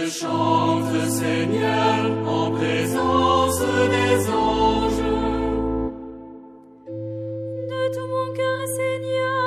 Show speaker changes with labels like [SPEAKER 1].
[SPEAKER 1] chante, Seigneur, en présence des anges.
[SPEAKER 2] De tout mon cœur, Seigneur,